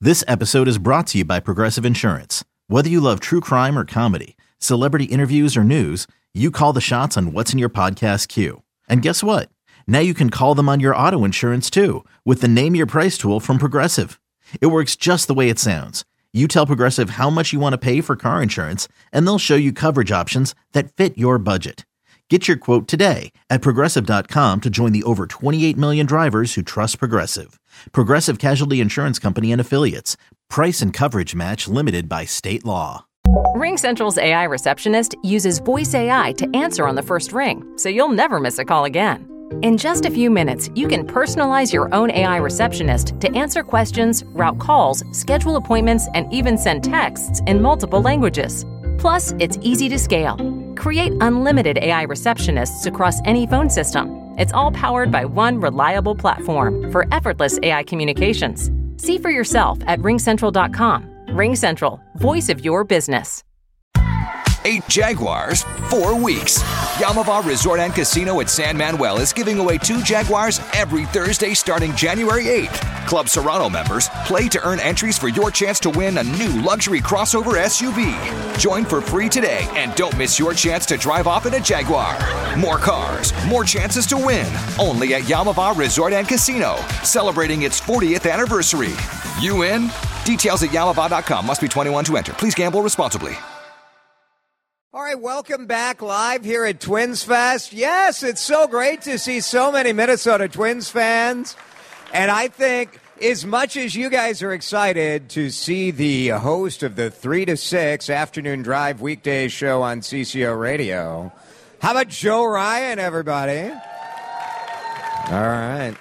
This episode is brought to you by Progressive Insurance. Whether you love true crime or comedy, celebrity interviews or news, you call the shots on what's in your podcast queue. And guess what? Now you can call them on your auto insurance too with the Name Your Price tool from Progressive. It works just the way it sounds. You tell Progressive how much you want to pay for car insurance, and they'll show you coverage options that fit your budget. Get your quote today at Progressive.com to join the over 28 million drivers who trust Progressive. Progressive Casualty Insurance Company and Affiliates. Price and coverage match limited by state law. RingCentral's AI receptionist uses voice AI to answer on the first ring, so you'll never miss a call again. In just a few minutes, you can personalize your own AI receptionist to answer questions, route calls, schedule appointments, and even send texts in multiple languages. Plus, it's easy to scale. Create unlimited AI receptionists across any phone system. It's all powered by one reliable platform for effortless AI communications. See for yourself at ringcentral.com. RingCentral, voice of your business. 8 Jaguars, 4 weeks. Yamava Resort and Casino at San Manuel is giving away 2 Jaguars every Thursday starting January 8th. Club Serrano members play to earn entries for your chance to win a new luxury crossover SUV. Join for free today and don't miss your chance to drive off in a Jaguar. More cars, more chances to win. Only at Yamava Resort and Casino, celebrating its 40th anniversary. You in? Details at yamava.com. Must be 21 to enter. Please gamble responsibly. All right, welcome back live here at Twins Fest. Yes, it's so great to see so many Minnesota Twins fans. And I think as much as you guys are excited to see the host of the 3 to 6 afternoon drive weekday show on CCO Radio, how about Joe Ryan, everybody? All right.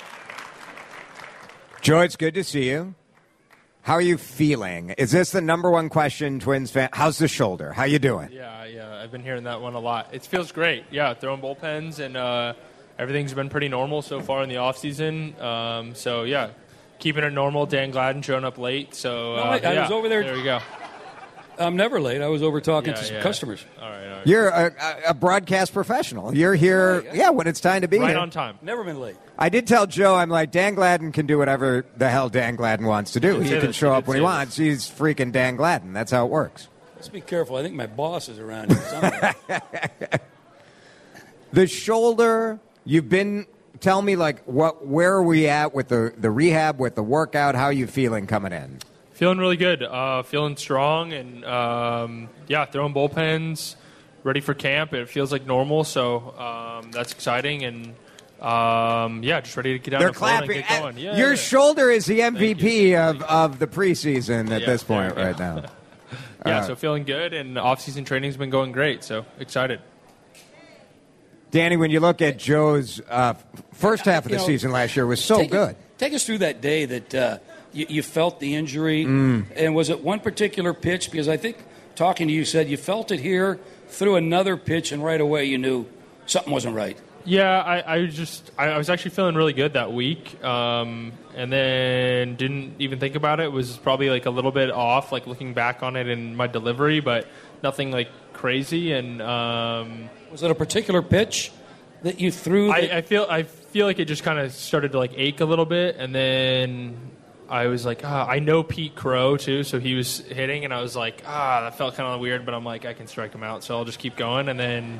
Joe, it's good to see you. How are you feeling? Is this the number one question, Twins fan? How's the shoulder? How you doing? Yeah, I've been hearing that one a lot. It feels great. Yeah, throwing bullpens, and everything's been pretty normal so far in the offseason. So, yeah, keeping it normal. Dan Gladden showing up late. So, I was over there. There we go. I'm never late. I was over talking to some customers. All right. You're a broadcast professional. You're here, when it's time to be right here. on time. Never been late. I did tell Joe, I'm like, Dan Gladden can do whatever the hell Dan Gladden wants to do. He can show up when he wants. He's freaking Dan Gladden. That's how it works. Let's be careful. I think my boss is around here somewhere. The shoulder, tell me, like, where are we at with the rehab, with the workout? How are you feeling coming in? Feeling really good. Feeling strong and, throwing bullpens, ready for camp. It feels like normal, so that's exciting. And, just ready to get down the floor and get going. Your shoulder is the MVP of the preseason at this point right now. So feeling good, and off-season training's been going great, so excited. Danny, when you look at Joe's first half of the season last year, was so good. Take us through that day that you felt the injury, and was it one particular pitch? Because I think talking to you said you felt it here, threw another pitch, and right away you knew something wasn't right. Yeah, I was actually feeling really good that week, and then didn't even think about it. It was probably like a little bit off, like looking back on it in my delivery, but nothing like crazy. And was it a particular pitch that you threw? I feel like it just kind of started to like ache a little bit, and then I was like, I know Pete Crow too, so he was hitting, and I was like, that felt kind of weird, but I'm like, I can strike him out, so I'll just keep going, and then.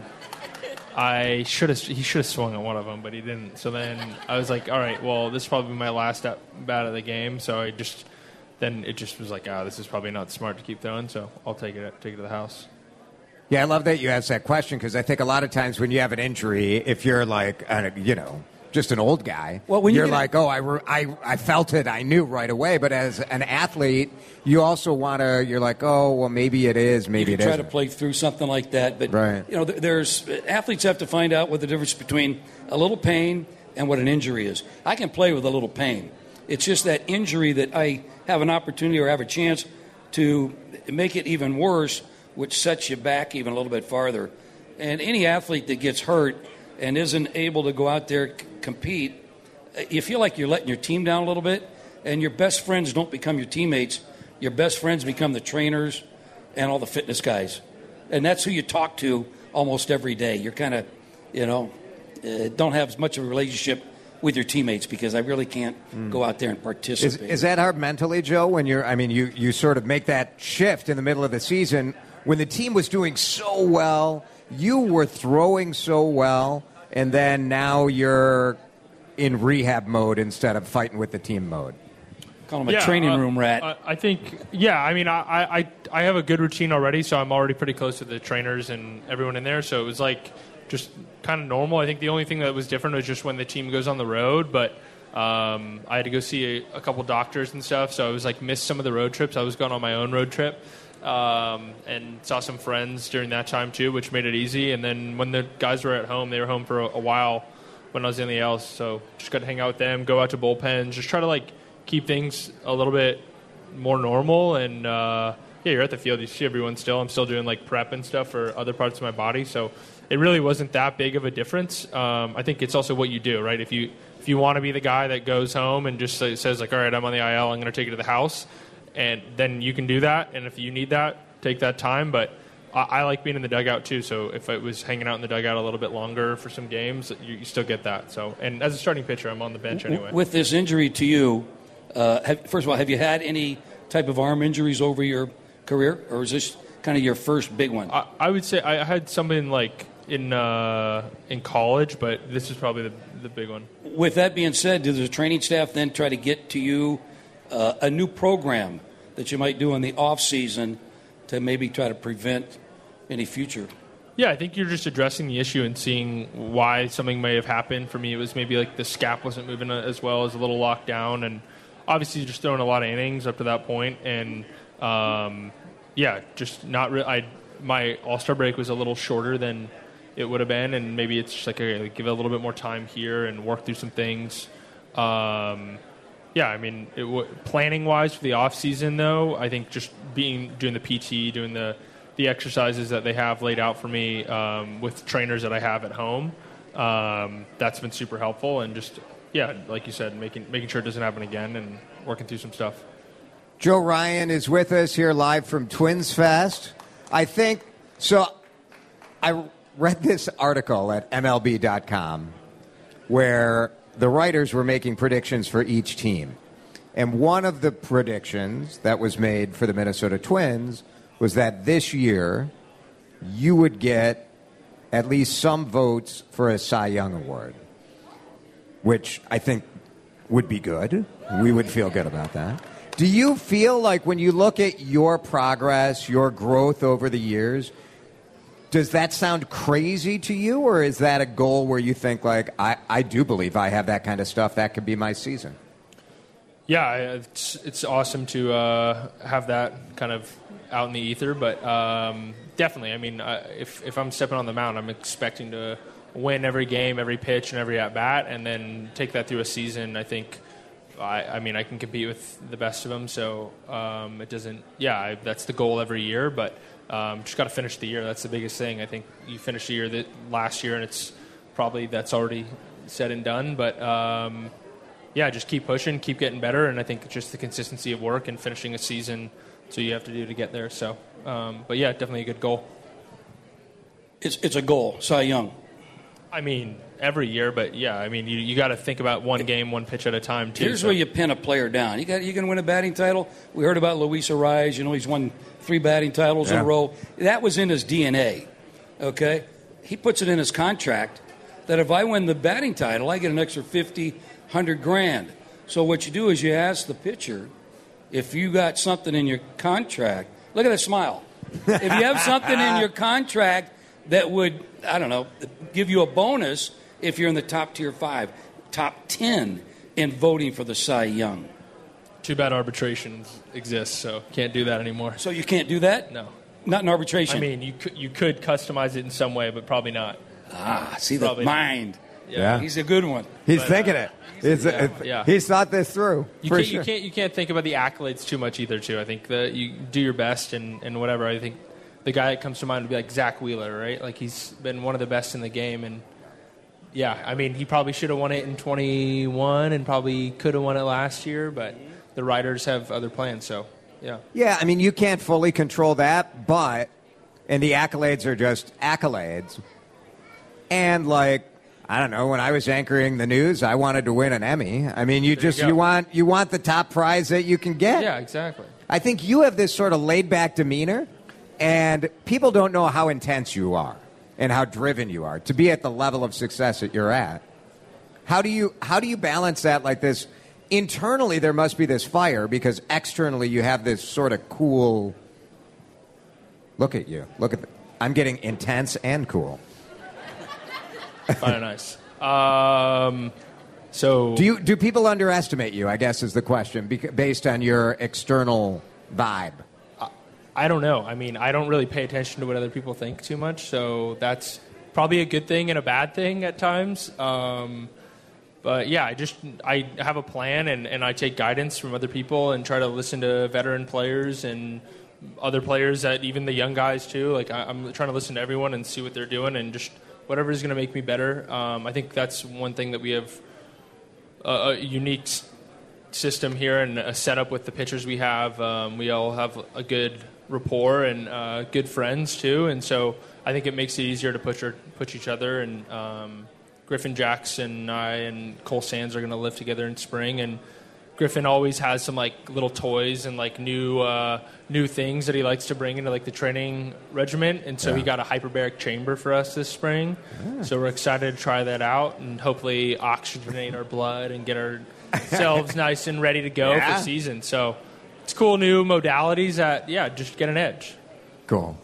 He should have swung at one of them, but he didn't. So then I was like, all right, well, this is probably my last at bat of the game. So it just was like, this is probably not smart to keep throwing. So I'll take it to the house. Yeah, I love that you asked that question because I think a lot of times when you have an injury, if you're like, just an old guy, you're like, I felt it, I knew right away. But as an athlete, you also you're like, maybe it is, maybe it isn't. You try to play through something like that, but right. There's athletes have to find out what the difference between a little pain and what an injury is. I can play with a little pain. It's just that injury that I have an opportunity or have a chance to make it even worse, which sets you back even a little bit farther. And any athlete that gets hurt and isn't able to go out there compete, you feel like you're letting your team down a little bit, and your best friends don't become your teammates. Your best friends become the trainers and all the fitness guys. And that's who you talk to almost every day. You're kind of, don't have as much of a relationship with your teammates because I really can't go out there and participate. Is that hard mentally, Joe, when you sort of make that shift in the middle of the season when the team was doing so well, you were throwing so well, and then now you're in rehab mode instead of fighting with the team mode? Call him a training room rat. I think, I mean, I have a good routine already, so I'm already pretty close to the trainers and everyone in there, so it was like just kind of normal. I think the only thing that was different was just when the team goes on the road, but I had to go see a couple doctors and stuff, so I was like missed some of the road trips. I was going on my own road trip and saw some friends during that time too, which made it easy. And then when the guys were at home, they were home for a while when I was in the L's, so just got to hang out with them, go out to bullpens, just try to like keep things a little bit more normal. And you're at the field, you see everyone still. I'm still doing like prep and stuff for other parts of my body, so it really wasn't that big of a difference. I think it's also what you do, right? If you want to be the guy that goes home and just says like, all right, I'm on the IL, I'm going to take it to the house, and then you can do that. And if you need that, take that time. But I like being in the dugout too. So if it was hanging out in the dugout a little bit longer for some games, you still get that. So, and as a starting pitcher, I'm on the bench anyway. With this injury to you, first of all, have you had any type of arm injuries over your career, or is this kind of your first big one? I would say I had something like in college, but this is probably the big one. With that being said, does the training staff then try to get to you a new program that you might do in the off season to maybe try to prevent any future? Yeah, I think you're just addressing the issue and seeing why something may have happened. For me, it was maybe like the scap wasn't moving as well, as a little locked down, and obviously just throwing a lot of innings up to that point. And just not really. My All-Star break was a little shorter than it would have been, and maybe it's just like, okay, give it a little bit more time here and work through some things. I mean, planning-wise for the off-season, though, I think just doing the PT, doing the exercises that they have laid out for me with trainers that I have at home, that's been super helpful. And just, like you said, making sure it doesn't happen again and working through some stuff. Joe Ryan is with us here live from Twins Fest. I read this article at MLB.com where the writers were making predictions for each team. And one of the predictions that was made for the Minnesota Twins was that this year you would get at least some votes for a Cy Young Award, which I think would be good. We would feel good about that. Do you feel like when you look at your progress, your growth over the years, does that sound crazy to you, or is that a goal where you think, like, I do believe I have that kind of stuff, that could be my season? Yeah, it's awesome to have that kind of out in the ether, but definitely, I mean, if I'm stepping on the mound, I'm expecting to win every game, every pitch, and every at-bat, and then take that through a season. I think, I mean, I can compete with the best of them, so it doesn't, that's the goal every year, but just got to finish the year. That's the biggest thing. I think you finish the year last year, and it's probably that's already said and done. But just keep pushing, keep getting better, and I think just the consistency of work and finishing a season. So you have to do to get there. So, definitely a good goal. It's a goal, Cy Young. I mean, every year, but I mean, you got to think about one game, one pitch at a time too. Here's where you pin a player down. You can win a batting title. We heard about Luis Arraez. He's won 3 batting titles in a row. That was in his DNA. Okay, he puts it in his contract that if I win the batting title, I get an extra $50, $100,000. So what you do is you ask the pitcher if you got something in your contract. Look at that smile. If you have something in your contract that would, I don't know, give you a bonus if you're in the top tier 5, top 10 in voting for the Cy Young. Too bad arbitration exists, so can't do that anymore. So you can't do that? No. Not in arbitration? I mean, you could customize it in some way, but probably not. See the mind. Yeah. He's a good one. He's thinking it. He's thought this through. You can't think about the accolades too much either, too. I think that you do your best and whatever. I think the guy that comes to mind would be like Zach Wheeler, right? Like, he's been one of the best in the game, and I mean, he probably should have won it in 21 and probably could have won it last year, but the writers have other plans, so yeah. Yeah, I mean, you can't fully control that, and the accolades are just accolades. And, like, I don't know. When I was anchoring the news, I wanted to win an Emmy. I mean, you want the top prize that you can get. Yeah, exactly. I think you have this sort of laid-back demeanor, and people don't know how intense you are and how driven you are to be at the level of success that you're at. How do you balance that like this? Internally, there must be this fire because externally you have this sort of cool. Look at you. I'm getting intense and cool. Kind of nice. So do people underestimate you? I guess is the question based on your external vibe. I don't know. I mean, I don't really pay attention to what other people think too much, so that's probably a good thing and a bad thing at times. But yeah, I have a plan and I take guidance from other people and try to listen to veteran players and other players, that even the young guys too. Like I'm trying to listen to everyone and see what they're doing and just whatever is going to make me better. I think that's one thing that we have a unique system here and a setup with the pitchers we have. We all have a good rapport and good friends too, and so I think it makes it easier to push each other. And Griffin Jackson and I and Cole Sands are going to live together in spring, and Griffin always has some like little toys and like new things that he likes to bring into like the training regiment, and so he got a hyperbaric chamber for us this spring. So we're excited to try that out and hopefully oxygenate our blood and get ourselves nice and ready to go for season. So it's cool new modalities that just get an edge. Cool.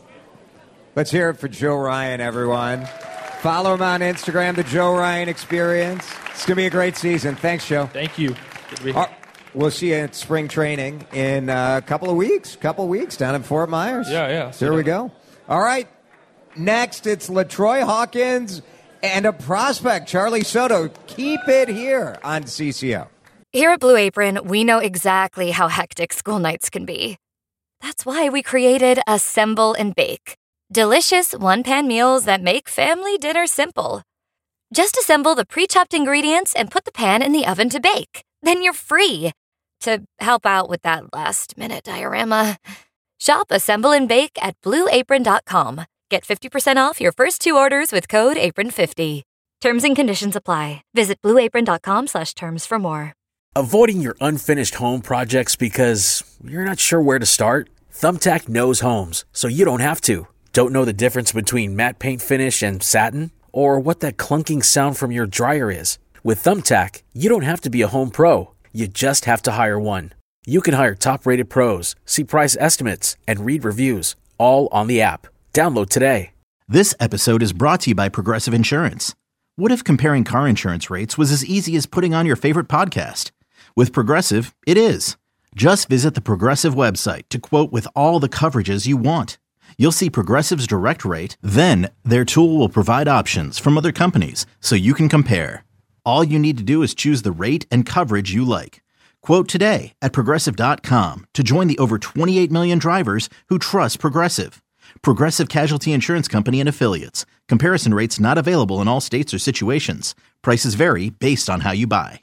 Let's hear it for Joe Ryan, everyone. Follow him on Instagram, the Joe Ryan Experience. It's going to be a great season. Thanks, Joe. Thank you. Good to be here. We'll see you at spring training in a couple of weeks down in Fort Myers. Yeah. There we go. All right. Next, it's LaTroy Hawkins and a prospect, Charlie Soto. Keep it here on CCO. Here at Blue Apron, we know exactly how hectic school nights can be. That's why we created Assemble and Bake. Delicious one-pan meals that make family dinner simple. Just assemble the pre-chopped ingredients and put the pan in the oven to bake. Then you're free to help out with that last-minute diorama. Shop Assemble and Bake at BlueApron.com. Get 50% off your first 2 orders with code APRON50. Terms and conditions apply. Visit BlueApron.com/terms for more. Avoiding your unfinished home projects because you're not sure where to start? Thumbtack knows homes, so you don't have to. Don't know the difference between matte paint finish and satin? Or what that clunking sound from your dryer is? With Thumbtack, you don't have to be a home pro. You just have to hire one. You can hire top-rated pros, see price estimates, and read reviews, all on the app. Download today. This episode is brought to you by Progressive Insurance. What if comparing car insurance rates was as easy as putting on your favorite podcast? With Progressive, it is. Just visit the Progressive website to quote with all the coverages you want. You'll see Progressive's direct rate, then their tool will provide options from other companies so you can compare. All you need to do is choose the rate and coverage you like. Quote today at Progressive.com to join the over 28 million drivers who trust Progressive. Progressive Casualty Insurance Company and Affiliates. Comparison rates not available in all states or situations. Prices vary based on how you buy.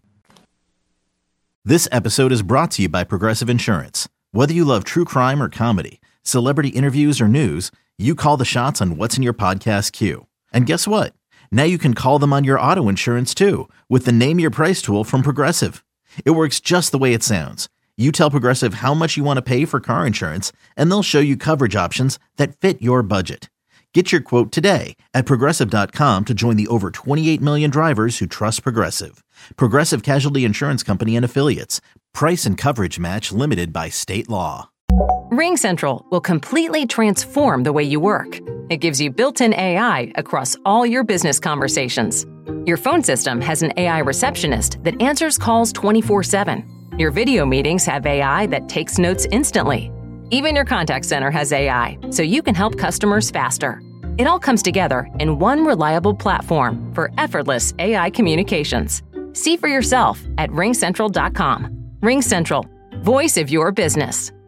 This episode is brought to you by Progressive Insurance. Whether you love true crime or comedy, celebrity interviews or news, you call the shots on what's in your podcast queue. And guess what? Now you can call them on your auto insurance too with the Name Your Price tool from Progressive. It works just the way it sounds. You tell Progressive how much you want to pay for car insurance, and they'll show you coverage options that fit your budget. Get your quote today at Progressive.com to join the over 28 million drivers who trust Progressive. Progressive Casualty Insurance Company and Affiliates. Price and coverage match limited by state law. RingCentral will completely transform the way you work. It gives you built-in AI across all your business conversations. Your phone system has an AI receptionist that answers calls 24/7. Your video meetings have AI that takes notes instantly. Even your contact center has AI, so you can help customers faster. It all comes together in one reliable platform for effortless AI communications. See for yourself at RingCentral.com. RingCentral, voice of your business.